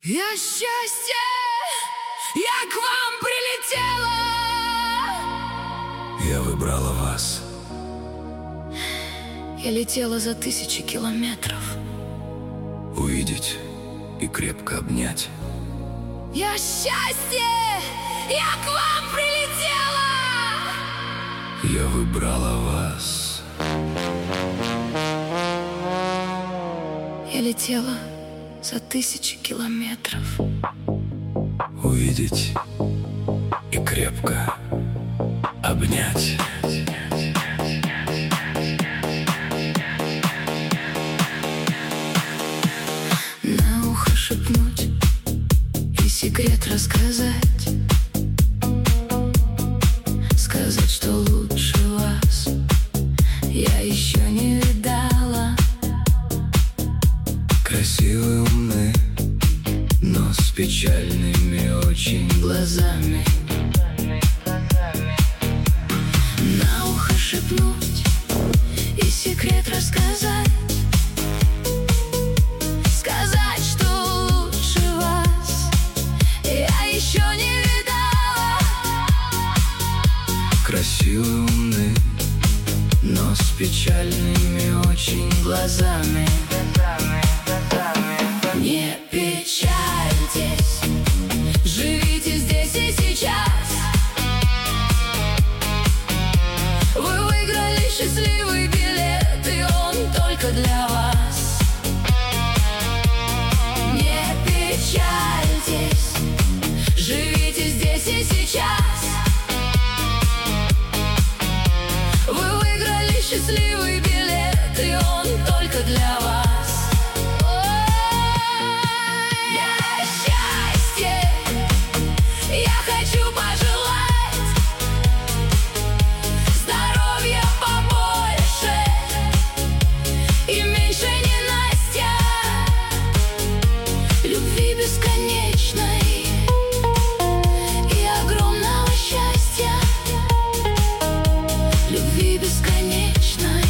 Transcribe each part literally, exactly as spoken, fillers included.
Я счастье, я к вам прилетела. Я выбрала вас. Я летела за тысячи километров. Увидеть и крепко обнять. Я счастье, я к вам прилетела. Я выбрала вас. Я летела за тысячи километров. Увидеть и крепко обнять. На ухо шепнуть и секрет рассказать. Сказать, что лучше вас я еще не видала. Красивые, умные, но с печальными очень Глазами на ухо шепнуть и секрет рассказать. Сказать, что лучше вас я еще не видала. Красивые, умные, но с печальными очень Глазами не печальтесь, живите здесь и сейчас. Вы выиграли счастливый билет, и он только для вас. Не печальтесь, живите здесь и сейчас. Вы выиграли счастливый билет, и он только для вас. Бесконечной и огромного счастья, любви бесконечной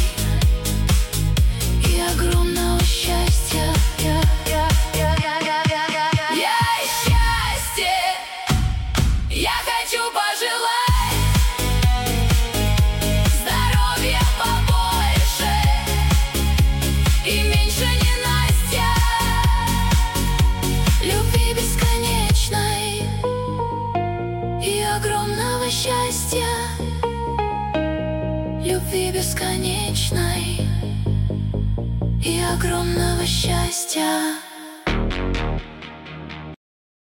и огромного счастья. Я, я, я, я, я, я, я, я. Я счастье, я хочу пожелать здоровья побольше и меньше ненастья. Любви бесконечной и огромного счастья, любви бесконечной и огромного счастья.